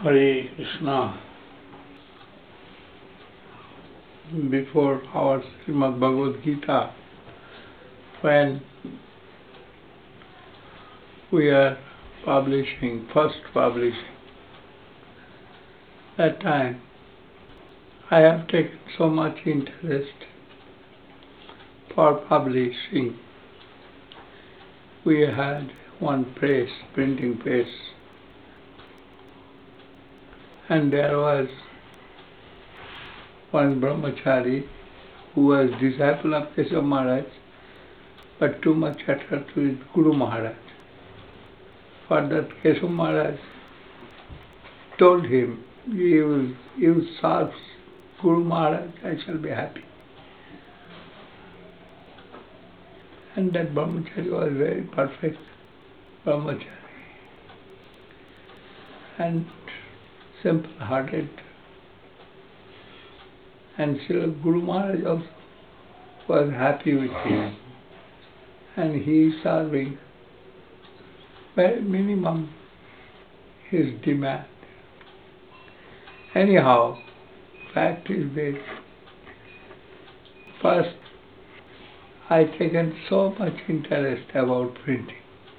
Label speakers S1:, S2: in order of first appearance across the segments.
S1: Hare Krishna. Before our Srimad Bhagavad Gita, when we are first publishing, that time I have taken so much interest for publishing. We had one press, printing press, and there was one brahmachari who was disciple of Keshav Maharaj, but too much attached with Guru Maharaj. For that Keshav Maharaj told him, you serve Guru Maharaj, I shall be happy. And that brahmachari was very perfect brahmachari and simple-hearted. And Srila Guru Maharaj also was happy with him. And he is serving very minimum his demand. Anyhow, fact is this. First, I taken so much interest about printing.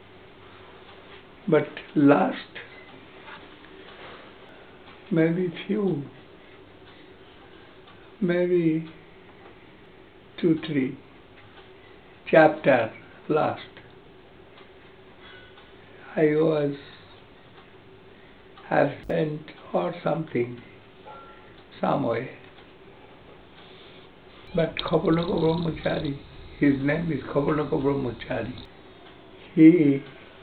S1: But last maybe 2-3 chapter last, I was absent or something, some way. But Kapanaka Brahmachari, his name is Kapanaka Brahmachari, he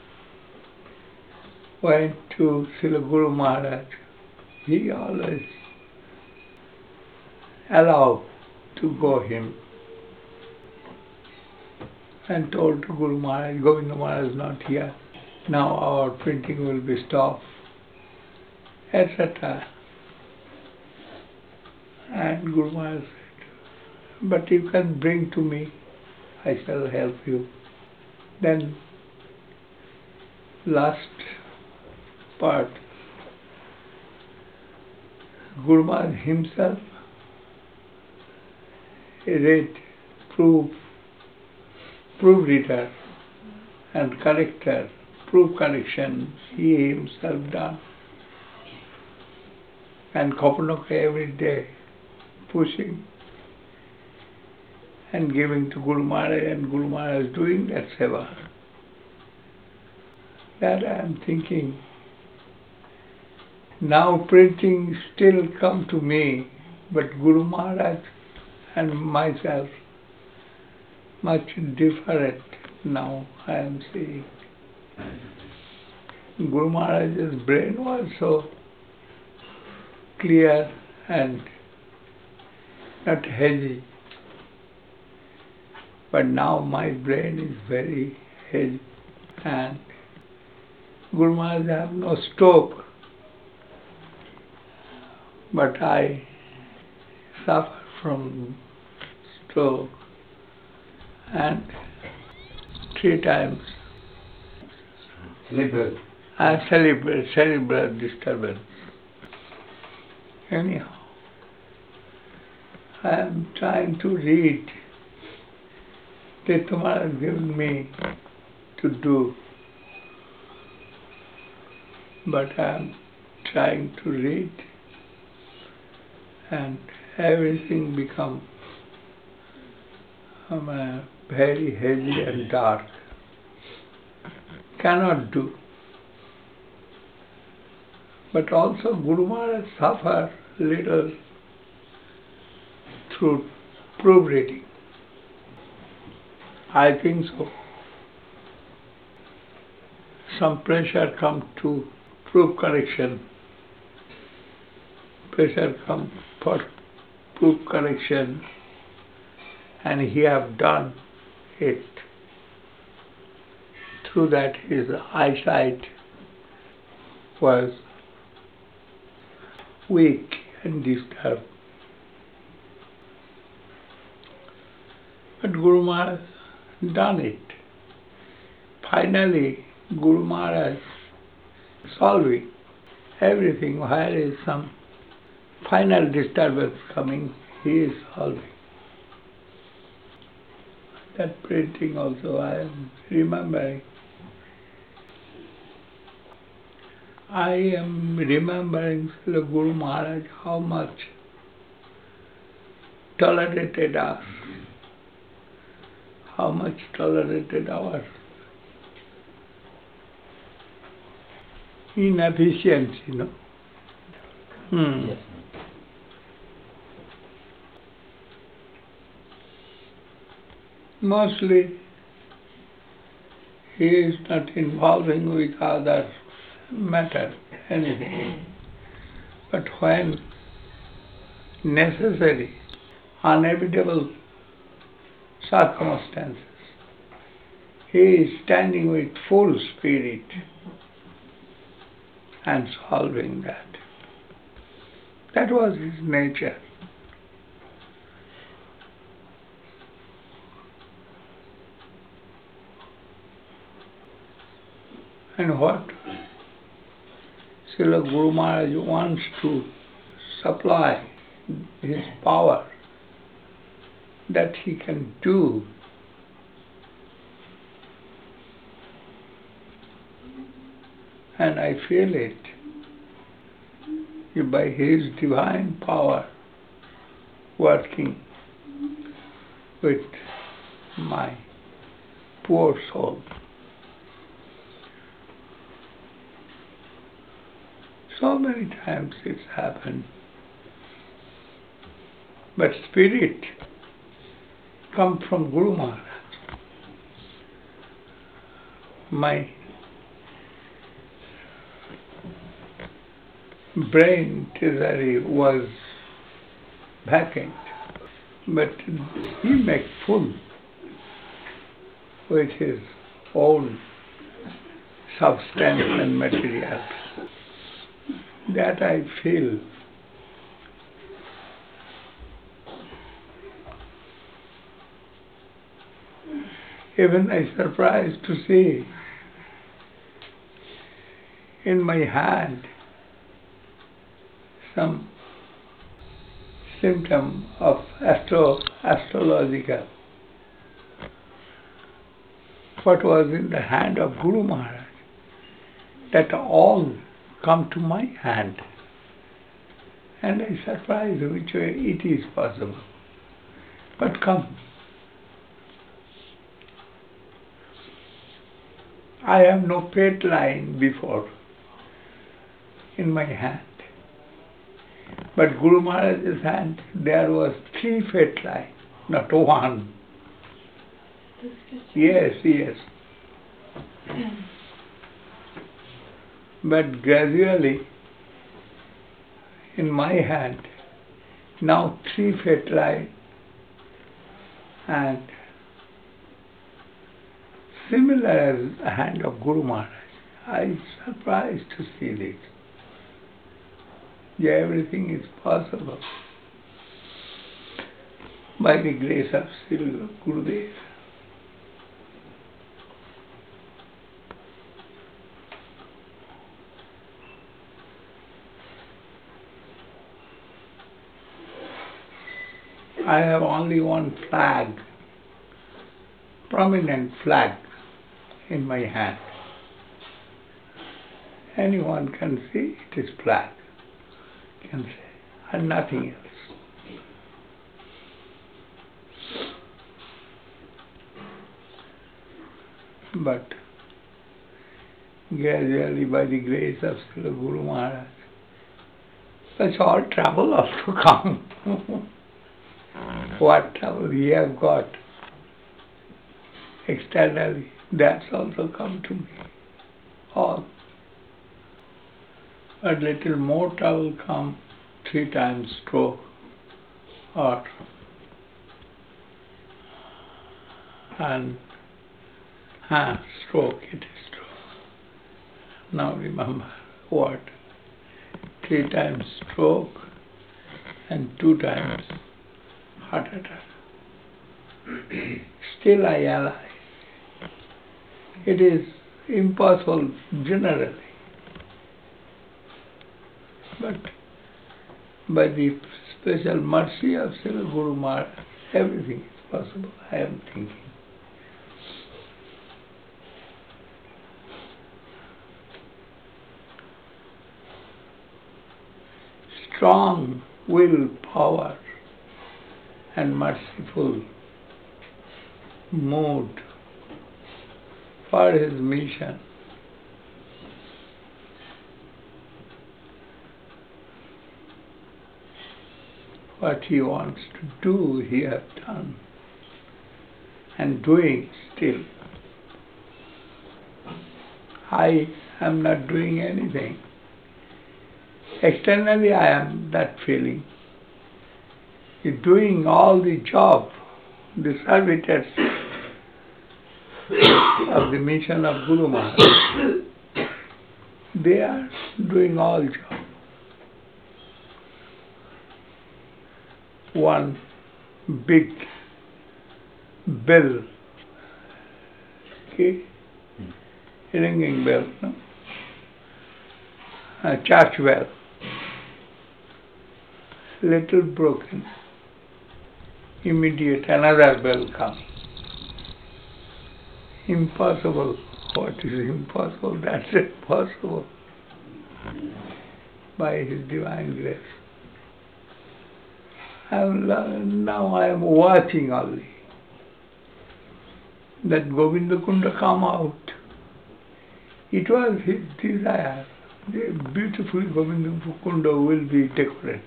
S1: went to Srila Guru Maharaj. He always allowed to go him and told to Guru Maharaj, Govinda Maharaj is not here, now our printing will be stopped, etc. And Guru Maharaj said, but you can bring to me, I shall help you. Then last part, Guru Maharaj himself read proof reader and corrector, proof correction, he himself done. And Kapanaka every day pushing and giving to Guru Maharaj, and Guru Maharaj doing that seva. That I am thinking, now printing still come to me, but Guru Maharaj and myself much different now I am seeing. Guru Maharaj's brain was so clear and not hazy. But now my brain is very hazy, and Guru Maharaj have no stroke, but I suffer from stroke and 3 times cerebral disturbance. Anyhow, I am trying to read that Maharaj has given me to do, but I am trying to read and everything become very hazy and dark. Cannot do. But also Guru Maharaj suffer little through proof reading. I think so. Some pressure come to proof correction. Pressure come for proof correction, and he have done it. Through that his eyesight was weak and disturbed. But Guru Maharaj done it. Finally, Guru Maharaj solving everything. Where is some final disturbance coming, he is solving. That printing also I am remembering. I am remembering Srila Guru Maharaj how much tolerated us, how much tolerated our inefficiency,
S2: Yes.
S1: Mostly he is not involving with other matter, anything. But when necessary, unavoidable circumstances, he is standing with full spirit and solving that. That was his nature. And what Srila Guru Maharaj wants to supply his power, that he can do. And I feel it by his divine power working with my poor soul. So many times it's happened. But spirit come from Guru Maharaj. My brain treasury was vacant, but he make full with his own substance and materials. That I feel. Even I surprised to see in my hand some symptom of astrological. What was in the hand of Guru Maharaj, that all come to my hand. And I surprised which way it is possible. But come. I have no pet line before in my hand. But Guru Maharaj's hand, there was 3 fate lines, not one. Yes. But gradually, in my hand, now 3 fate lines, and similar as the hand of Guru Maharaj. I surprised to see this. Yeah, everything is possible by the grace of Sri Gurudev. I have only one flag, prominent flag in my hand. Anyone can see it is flag, can say, and nothing else. But gradually, by the grace of Sri Guru Maharaj, such all trouble also come. What trouble we have got externally, that's also come to me. All. A little more trouble come 3 times stroke, or and stroke, it is stroke. Now remember what? 3 times stroke and 2 times heart attack. Still I alive. It is impossible generally. But by the special mercy of Srila Guru Maharaj, everything is possible, I am thinking. Strong will power and merciful mood for his mission. What he wants to do, he has done and doing still. I am not doing anything. Externally I am that feeling. He's doing all the job, the servitors of the mission of Guru Maharaj. They are doing all job. One big bell, okay, ringing bell, no? A church bell, little broken. Immediate another bell comes. Impossible. What is impossible? That's it, possible. By His divine grace. Now I am watching only that Govinda Kunda come out. It was his desire. The beautiful Govinda Kunda will be decorated.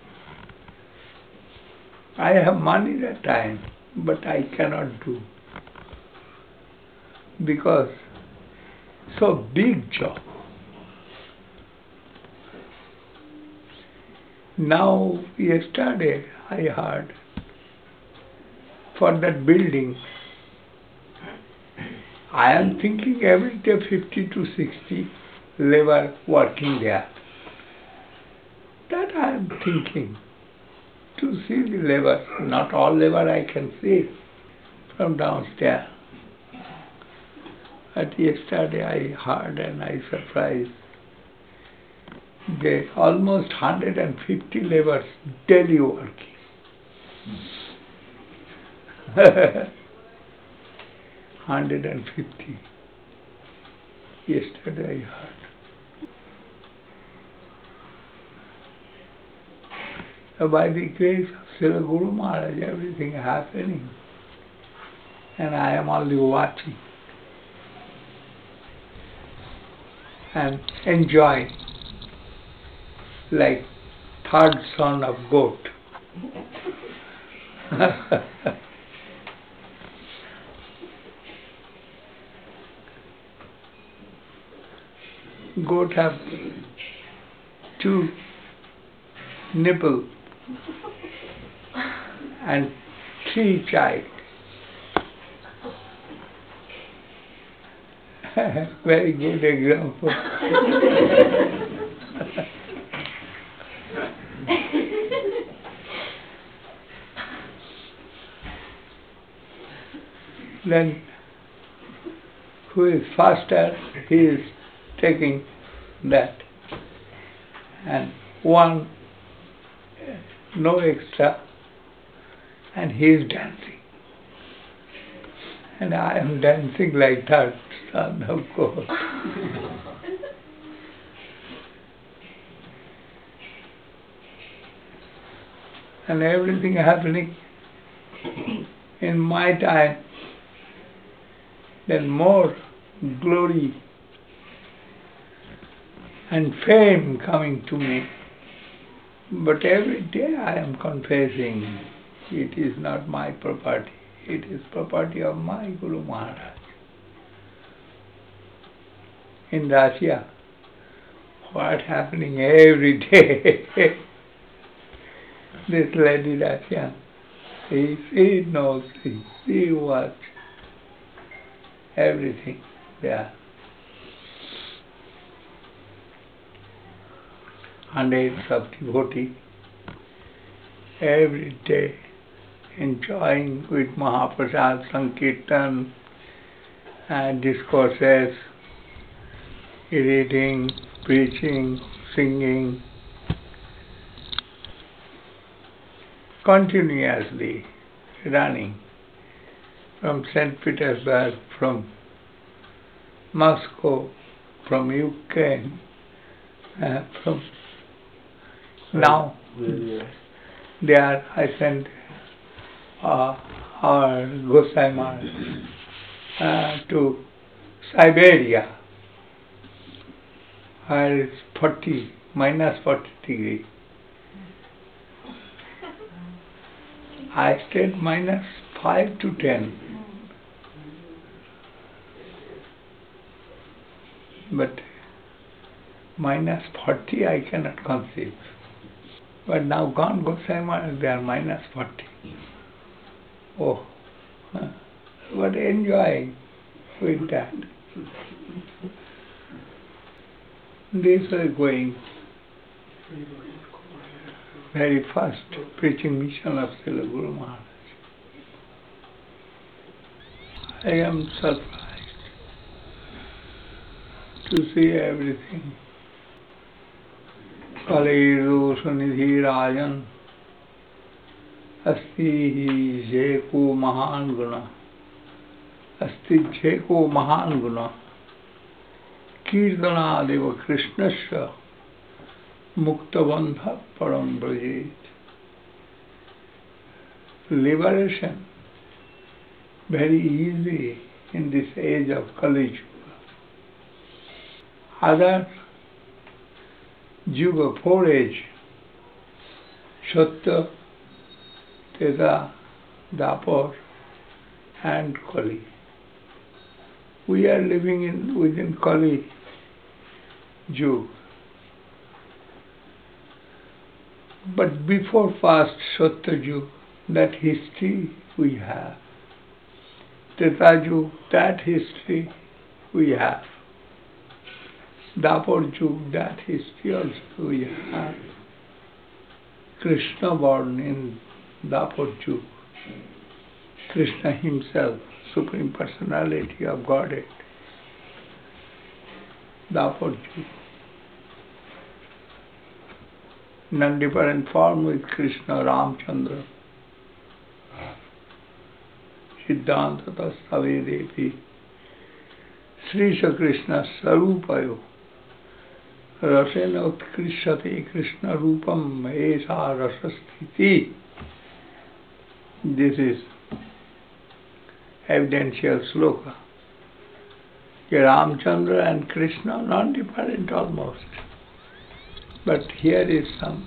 S1: I have money that time, but I cannot do. Because so big job. Now, yesterday I heard for that building, I am thinking every day 50 to 60 labor working there. That I am thinking to see the labor. Not all labor I can see from downstairs. But yesterday I heard and I surprised. They almost 150 laborers daily working. 150. Yesterday I heard. So by the grace of Srila Guru Maharaj, everything happening. And I am only watching and enjoying like third son of goat. Goat have two nipples and three child. Very good example. Then who is faster, he is taking that. And one, no extra, and he is dancing. And I am dancing like that, son of God. And everything happening in my time, then more glory and fame coming to me. But every day I am confessing, it is not my property, it is property of my Guru Maharaj. In Russia, what happening every day? This lady Russia, she knows, she watch everything there. Hundreds of devotees every day enjoying with Mahaprasad, Sankirtan and discourses, reading, preaching, singing, continuously running from St. Petersburg, from Moscow, from Ukraine, from now there I sent our Gosai Maharaj to Siberia, where it's -40 degrees. I stayed -5 to 10. But -40 I cannot conceive. But now gone Gosai Maharaj, they are -40. Oh, what enjoy with that. These were going very fast preaching mission of Srila Guru Maharaj. I am surprised to see everything. Kaliru Sunidhi Rajan Asti Jeko Mahan Guna Asti Jeko Mahan Guna Kirtana Deva Krishnasya Muktavandha Param Brajit. Liberation very easy in this age of Kali Yuga. Other Yuga, 4 age, Satya, Treta, Dwapar and Kali. We are living within Kali Yuga. But before past Satya Yuga, that history we have. Treta Yuga, that history we have. Dwapar Yuga, that history also we have. Krishna born in Dwapar Yuga. Krishna himself, Supreme Personality of Godhead. Dwapar Yuga. Non-different form with Krishna, Ramchandra. Siddhanta Tastave Devi. Sri Krishna Sarupayo. Rasena Utkrishyate Krishna Rupam Esa Rasasthiti. This is evidential sloka. Ramchandra and Krishna non-different almost. But here is some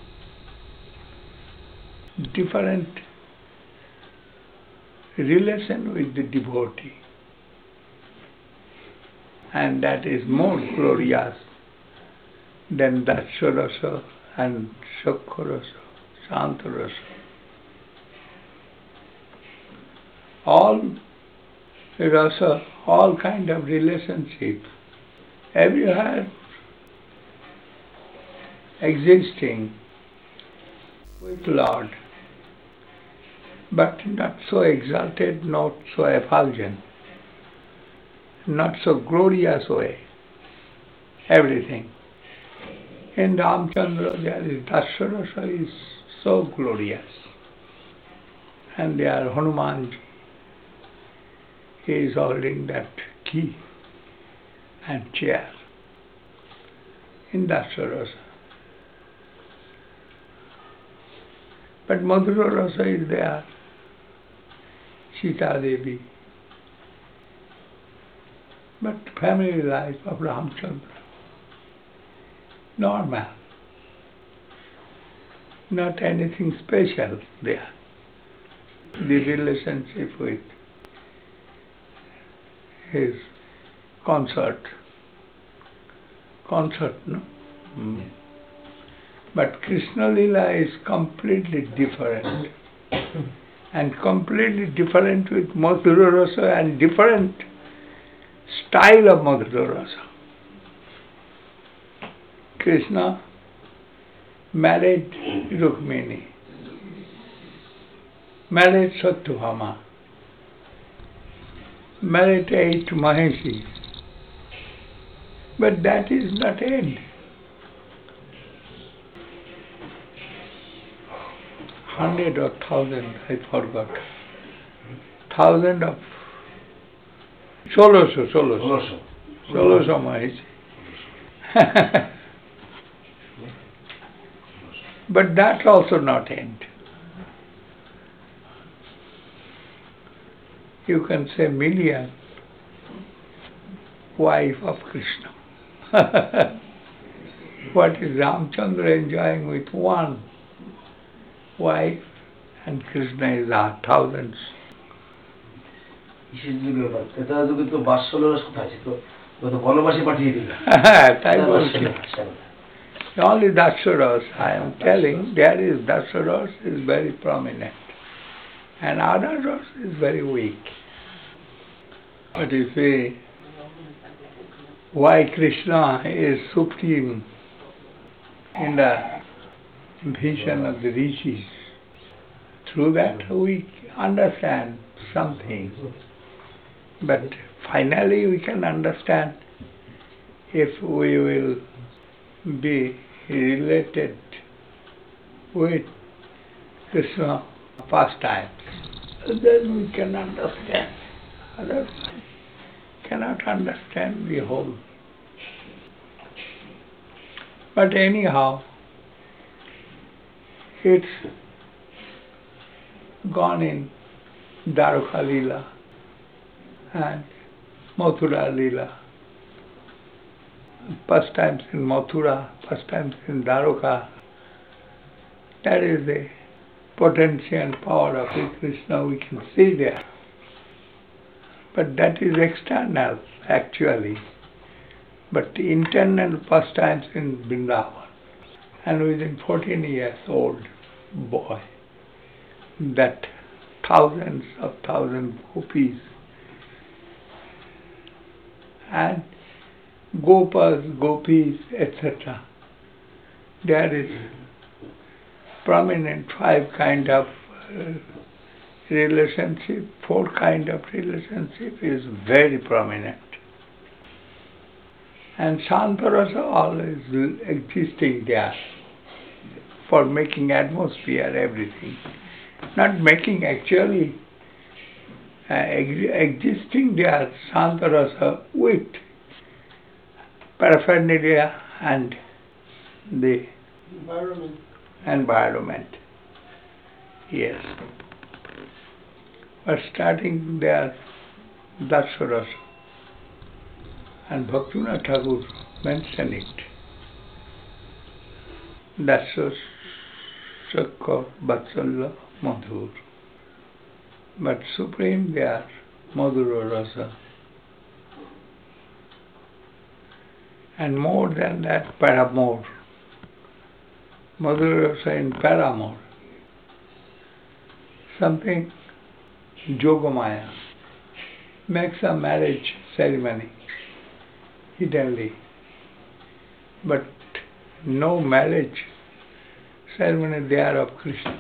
S1: different relation with the devotee. And that is more glorious than Daksharasa and Sakharasa, Santarasa. All rasa, all kind of relationship, everywhere existing with Lord, but not so exalted, not so effulgent, not so glorious way. Everything. In Ramchandra there is Daksharasa is so glorious. And there Hanumanji is holding that key and chair in Daksharasa. But Madhura Rasa is there, Sita Devi. But family life of Ramchandra, normal, not anything special there. The relationship with his consort, no? But Krishna Lila is completely different. And completely different with Madhura Rasa and different style of Madhura Rasa. Krishna married Rukmini, married Satyabhama, married 8 Maheshis. But that is not end. 100 or 1000, I forgot. 1000 of 1600 হয়েছে। But that also not end. You can say million wife of Krishna. What is Ramchandra enjoying with one wife, and Krishna is our thousands. তাই বলছি। Only Dasaras, I am telling, there is Dasaras is very prominent, and other Ras is very weak. But you see, why Krishna is supreme in the vision of the rishis. Through that we understand something. But finally we can understand if we will be related with Krishna pastimes. Then we can understand. Otherwise, cannot understand the whole. But anyhow, it's gone in Dwarka Leela and Mathura Leela. Pastimes in Mathura, pastimes in Dwarka. That is the potential power of Krishna we can see there. But that is external actually. But the internal pastimes in Vrindavan. And within 14 years old boy, that thousands of gopis and gopas, gopis, etc. There is prominent 5 kind of relationship, 4 kind of relationship is very prominent. And Shantarasa always existing there for making atmosphere, everything. Not making actually, existing there, Shantarasa with paraphernalia and the environment. Yes. But starting there, Dasaras. And Bhaktivinoda Thakur mentioned it. Dasya Sakha Vatsalya Madhur. But supreme there, Madhura Rasa. And more than that, Paramore. Madhura Rasa in Paramore. Something Yogamaya makes a marriage ceremony hiddenly, but no marriage ceremony there of Krishna.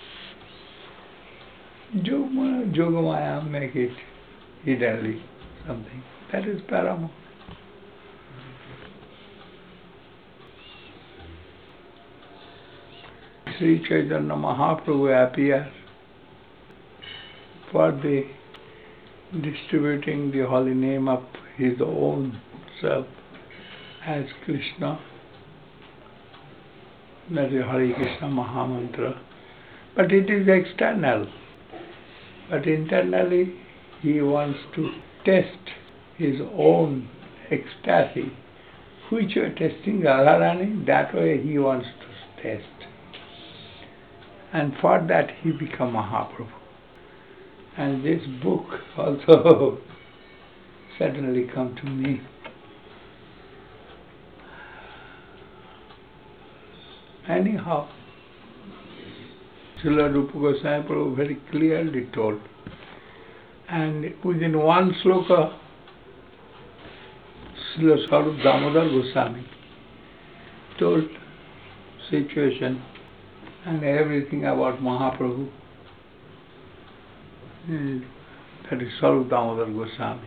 S1: Yogamaya make it hiddenly, something. That is Paramount. Sri Chaitanya Mahaprabhu appears for the distributing the holy name of his own self as Krishna. That is Hare Krishna Mahamantra. But it is external. But internally he wants to test his own ecstasy. Which way testing Radharani, that way he wants to test. And for that he become Mahaprabhu. And this book also suddenly come to me. Anyhow, Srila Rupa Goswami Prabhu very clearly told. And within one sloka, Srila Swarup Damodar Goswami told situation and everything about Mahaprabhu. That is Swarup Damodar Goswami.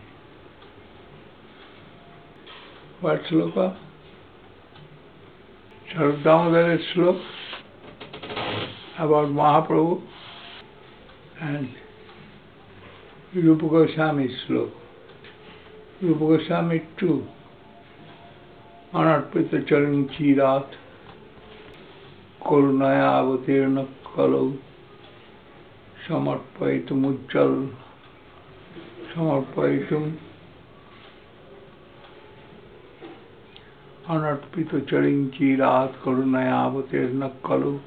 S1: What sloka? Swarup Damodar is sloka. about Mahaprabhu and Rupa Goswami sloka. Rupa Goswami too. Anarpita charan chirat karunaya avatirna kalau samarpaitum ujjal samarpaitum anarpita charan chirat karunaya avatirna kalau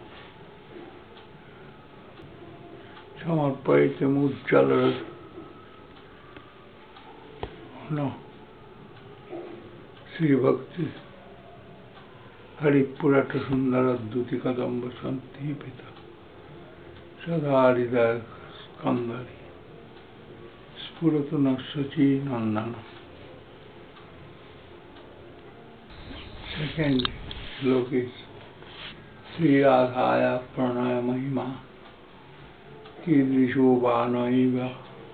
S1: samarpaitum ujjal no Sri Bhakti Hari Purata Sundara Duti Kadamba Santi Pita Sadharida Skandari Spuratuna Sachi Nandana. Second slok is Sri Radhaya Pranaya Mahima Kidrisho Vanaiva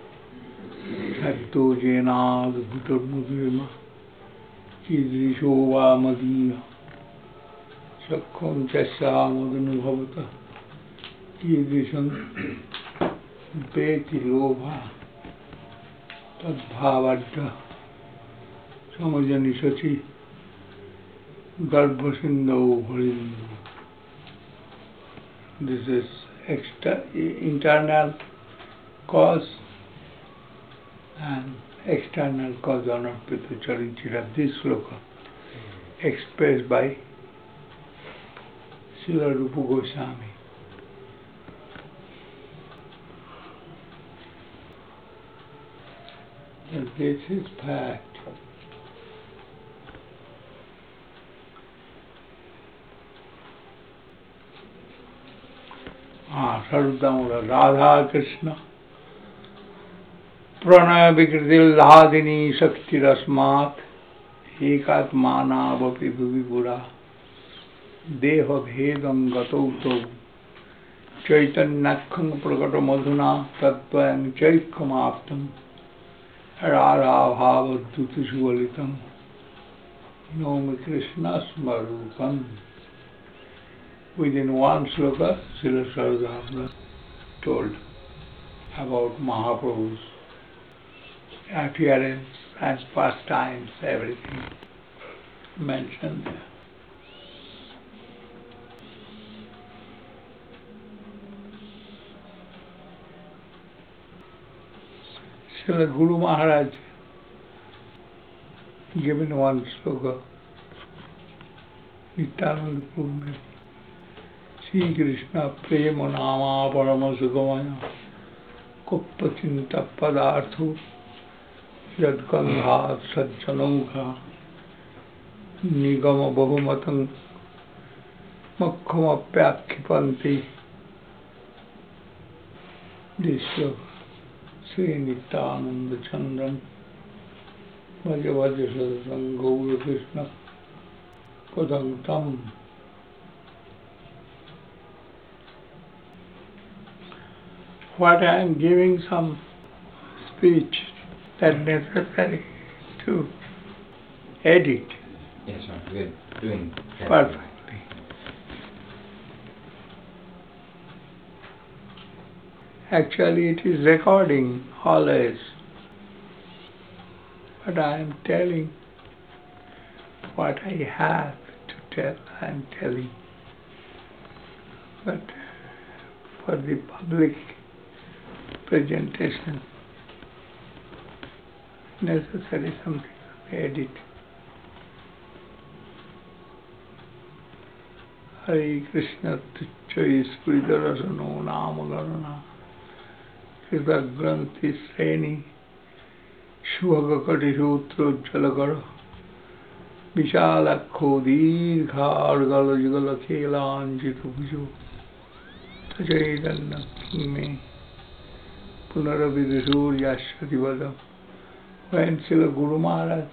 S1: Satto Jenad Bhutar Mudrima Kidrisho Vamadina Sakham Chasyamadunubhavata Kidrisham Beti Lobha Tadbhavadda Samajani Sachi Garbhasindho Bharindu. This is internal cause and external cause Anarpita Charinchira. This sloka expressed by Srila Rupa Goswami. And this is fact. Sarvadamura Radha Krishna Pranaya Vikritil Lahadini Shakti Rasmat Ekatmana Vapi Bhuvipura Deha Bhedam Gatauto Chaitanyakkhang Prakata Madhuna Tattvayam Chaikkamaptam Radha Bhavaduti Suvalitam Nomi Krishna Smarupam. Within one sloka, Srila Sarvadamura told about Mahaprabhu's appearance and pastimes, everything mentioned there. Srila Guru Maharaj given one sloka, Nityananda Prabhu, Sri Krishna Prema Nama Parama Sugamaya Kuppachinta Padarthu Yadgandhat Sajjanamukha Nigama Bahumatang Makhamapyakhipanti. This sloka Sri Nityananda Chandram Vaja Vaja Sadasam Gaura Krishna Padam. What I am giving some speech that necessary to edit.
S2: Yes, sir. We're doing
S1: perfectly. Actually, it is recording always. But I am telling what I have to tell. I am telling. But for the public presentation, necessary something to edit. Hare Krishna Tuchai Spridharasano Namagarana Kritagranti Sreni Shuvagakati Sutro Jalagara Vishalakho Dirghar Jugala Kelanjitu Bhujo Tajaidanna Kime Punaravidhur Yashvati Vadam. When Srila Guru Maharaj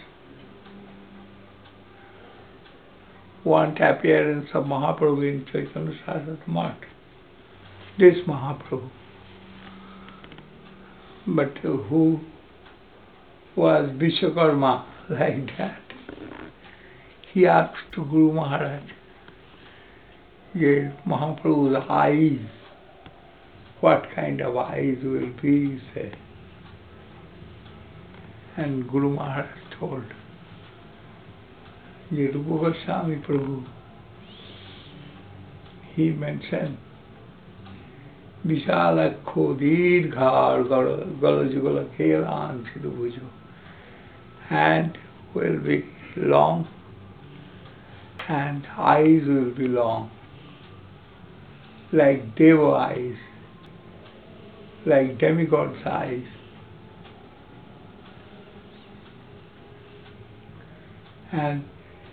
S1: want appearance of Mahaprabhu in Chaitanya Saraswati Math, this Mahaprabhu, but who was Vishwakarma like that, he asked to Guru Maharaj, Yes, Mahaprabhu's eyes, what kind of eyes will be, he said. And Guru Maharaj told, Rupa Goswami Prabhu, he mentioned, Vishalakho Dirghar Galajugala Kelan Sidhubujo, hand will be long and eyes will be long, like Deva eyes, like demigod's eyes. And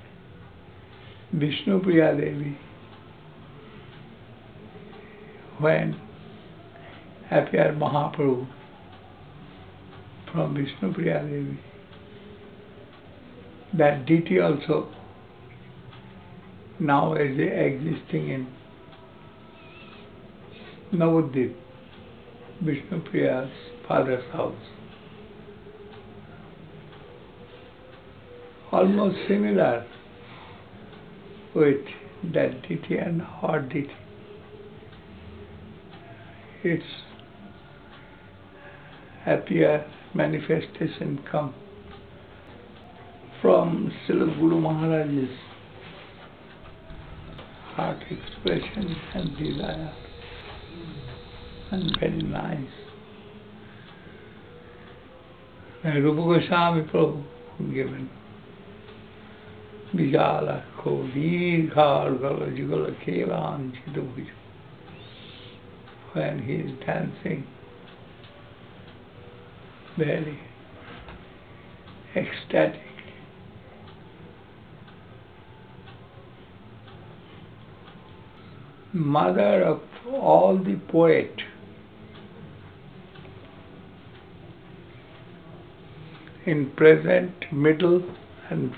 S1: Vishnu Priya Devi, when appeared Mahaprabhu from Vishnu Priya Devi, that deity also now is existing in Navadvip, Vishnu Priya's father's house. Almost similar with that deity and our deity. Its appear manifestation come from Srila Guru Maharaj's heart expression and desire, and very nice. And Rupa Goswami Prabhu given Vijala Dirghar Galajugala Kelan Sidhubujo, when he is dancing, very ecstatic. Mother of all the poet, in present, middle and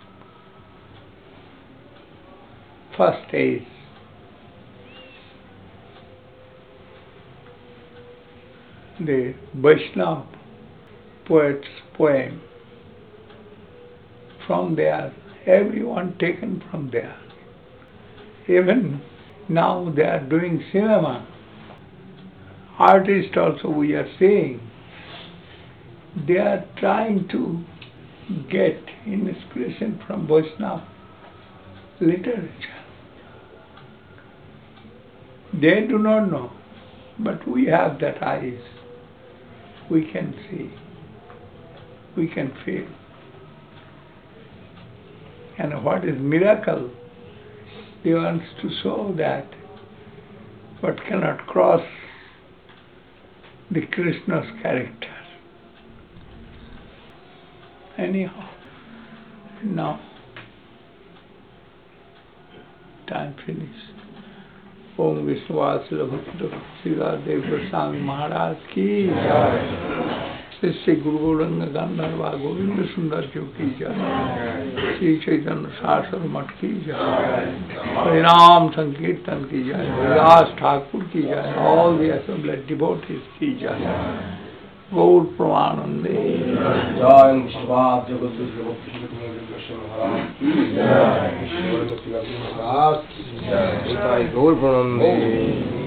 S1: first age. The Vaishnava poet's poem, from there, everyone taken from there. Even now they are doing cinema. Artists also we are seeing, they are trying to get inspiration from Vaishnava literature. They do not know, but we have that eyes. We can see, we can feel. And what is miracle? He wants to show that what cannot cross the Krishna's character. Anyhow, now time finished. Om Vishwasila Bhakti Srila Dev Goswami Maharaj ki jai. Sri Guru Gauranga Gandharva Govinda Sundar Ji ki jai. Sri Chaitanya Saraswati Math ki jai. Harinam Sankirtan ki jai. Vilas Thakur ki jai. All the assembled devotees ki jai. Gaur Pramanande.
S3: Jai Vishwat Jagat Vishwat Krishna Maharaj ki jai. Ishwar Bhakti Maharaj ki jai. Gaur Pramanande.